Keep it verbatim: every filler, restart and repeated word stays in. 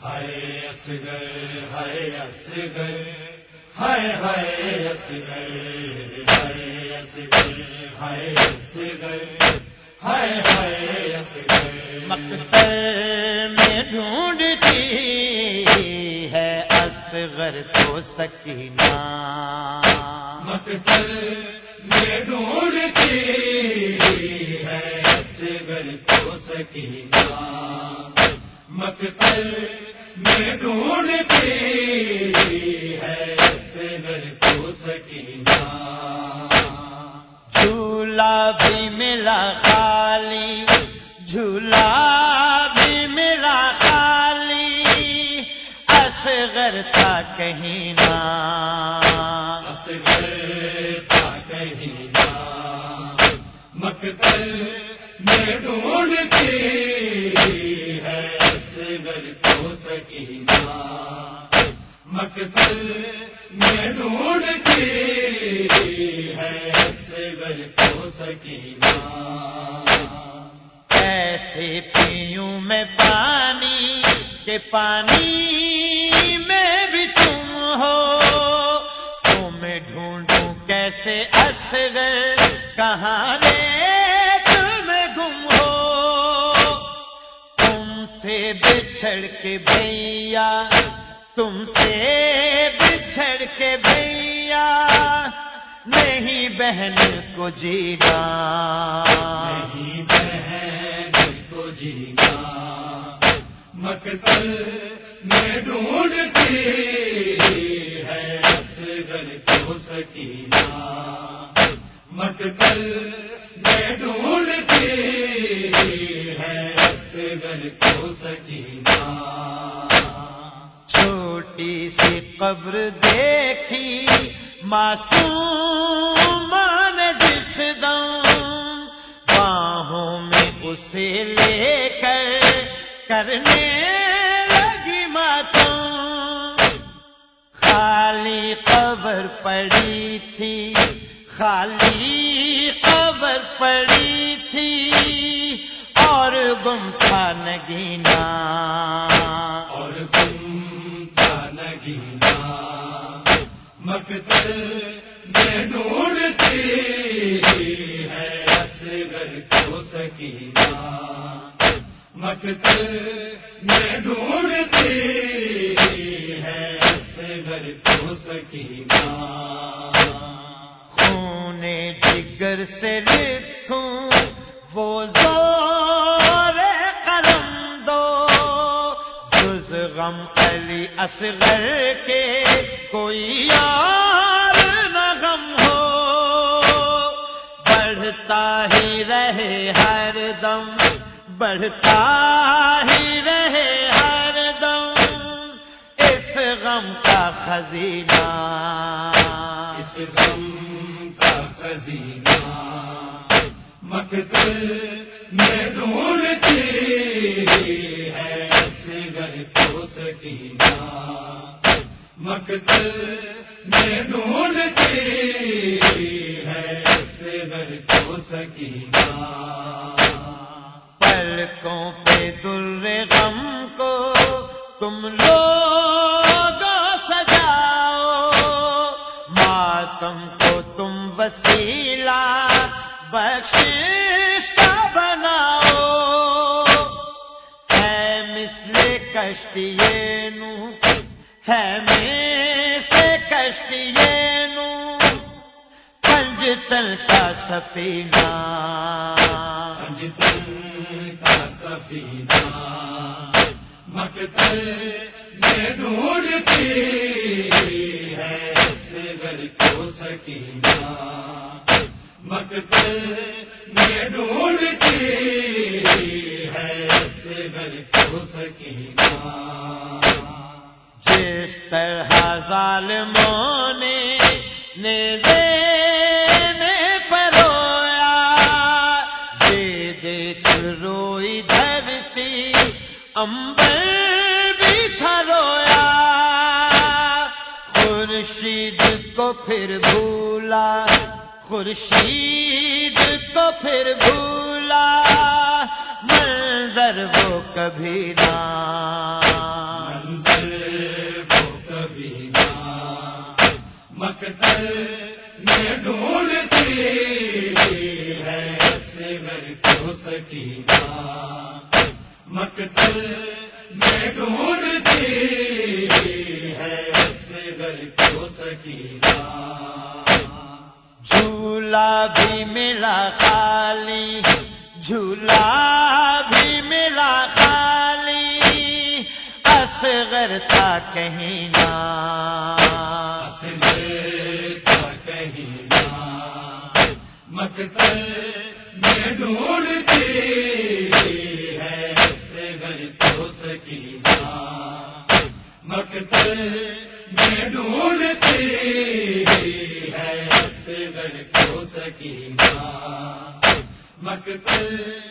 ہائے اصغر ہائے اصغر ہائے ہائے اصغر ہائے اصغر ہائے اصغر ہائے ہائے اصغر مقتل میں ڈھونڈتی ہے اصغر کو سکینہ، مقتل میں ڈھونڈتی ہے اصغر کو سکینہ، مقتل میں ڈھونڈتی ہے اصغر کو سکینہ، جھولا بھی ملا خالی، جھولا بھی ملا خالی، اصغر تھا کہیں نہ، اصغر تھا کہیں نہ، مقتل میں ڈھونڈتی ہے اصغر کو سکینہ، مقتل میں ڈھونڈتی ہے اصغر کو سکینہ، ایسے پیوں میں پانی کہ پانی میں بھی تم ہو، تمہیں ڈھونڈوں کیسے اصغر، کہاں رے تم گم ہو، تم سے بچھڑ کے بھیا، تم سے بچھڑ کے بھیا، نہیں بہن کو جینا، نہیں بہن کو جینا، مقتل میں ڈھونڈتی ہے اصغر کو سکینہ، مقتل میں ڈھونڈتی ہے اصغر کو سکینہ، چھوٹی سی قبر دیکھی معصوم نے جس دم، باہوں میں اسے لے کر کرنے لگی ماتم، خالی قبر پڑی تھی، خالی قبر پڑی تھی، اور گم تھا نگینا، اور گم تھا نگینا، مقتل میں ڈھونڈتی ہے اصغر کو سکینہ، مقتل میں ڈھونڈتی ہے اصغر کو سکینہ، خون جگر سے لکھوں وہ زور قلم دو، جز غم علی اصغر کے کوئی اور نہ غم ہو، بڑھتا ہی رہے ہر دم، بڑھتا ہی رہے ہر دم، اس غم کا خزینہ، اس غم کا خزینہ، مقتل میں ڈھونڈتی ہے اصغر کو سکینہ، مقتل میں ڈھونڈتی ہے اصغر کو سکینہ، پلکوں پہ در غم کو تم لوگ سجاؤ، ماتم کو تم وسیلہ بخشش کا بناؤ، ہے مثل کشتی نو، ہے مثل کشتی نو، پنجتن کا سفینہ، پنجتن کا سفینہ، مقتل میں ڈھونڈتی ہے اصغر کو سکینہ، مقتل میں ڈھونڈتی ہے اصغر کو سکینہ، جس طرح ظالموں نے نیزے میں پرویا، یہ دیکھ روئی دھرتی امبر بھی تھا رویا، خورشید کو پھر بھولا، خورشید کو پھر بھولا، منظر وہ کبھی نہ مقتل میں ڈھونڈتی ہے اصغر کو سکینہ، مقتل میں ڈھونڈتی ہے اصغر کو سکینہ، جھولا بھی ملا خالی، جھولا بھی ملا خالی، اصغر تھا کہیں نہ، اصغر تھا کہیں نہ، مقتل میں ڈھونڈتی ہے اصغر کو سکینہ، مقتل میں ڈھونڈتی ہے اصغر کو سکینہ، مقتل